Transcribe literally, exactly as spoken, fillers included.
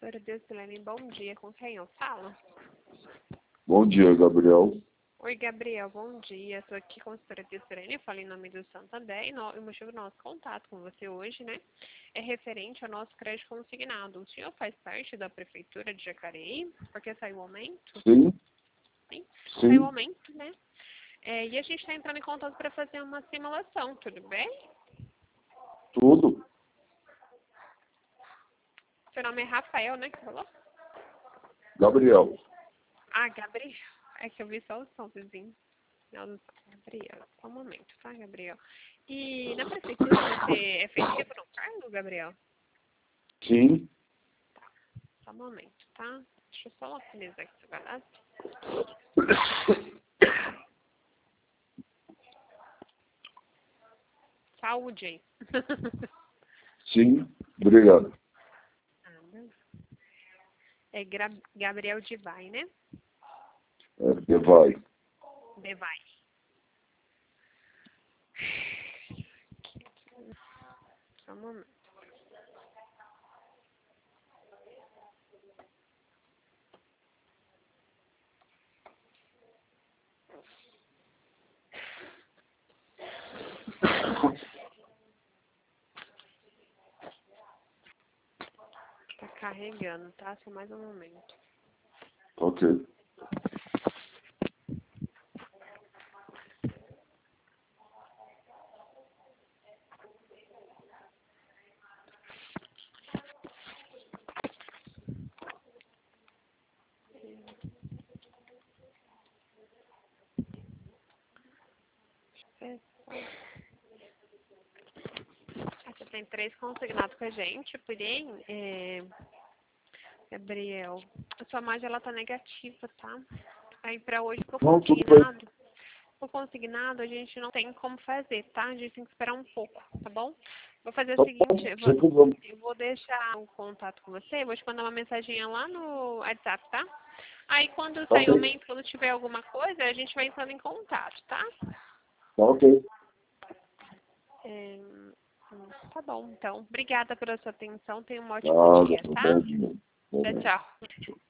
consultora Desilene, bom dia. Com quem eu falo? Bom dia, Gabriel. Oi, Gabriel, bom dia. Estou aqui com a consultora Desilene, falo em nome do Santander. E no, o motivo do nosso contato com você hoje, né, é referente ao nosso crédito consignado. O senhor faz parte da Prefeitura de Jacareí? Porque saiu o aumento? Sim. Sim. Sim. Saiu o aumento, né? É, e a gente está entrando em contato para fazer uma simulação, tudo bem? Tudo. Seu nome é Rafael, né, que falou? Gabriel. Ah, Gabriel. É que eu vi só o som, vizinho. Gabriel, só um momento, tá, Gabriel? E na prefeitura você é efetivo no cargo, Gabriel? Sim. Tá, só um momento, tá? Deixa eu só localizar aqui seu cadastro. Saúde aí. Sim. Obrigado. É Gra Gabriel Divai, né? É, que vai. Devai. Só um momento. Tá carregando, tá? Só mais um momento. Ok. Você tem três consignados com a gente, porém, é, Gabriel, a sua margem ela tá negativa, tá? Aí pra hoje, por Não, tudo bem. consignado, por consignado, a gente não tem como fazer, tá? A gente tem que esperar um pouco, tá bom? Vou fazer o Tá seguinte, bom, eu vou, sem problema. eu vou deixar o contato com você, vou te mandar uma mensaginha lá no WhatsApp, tá? Aí quando Tá sair o ok. aumento, quando tiver alguma coisa, a gente vai entrando em contato, tá? Tá ok. É, hum, tá bom, então. Obrigada pela sua atenção. Tenha um ótimo Nada, dia, tá tá? bom dia. Tchau, Bom dia. tchau.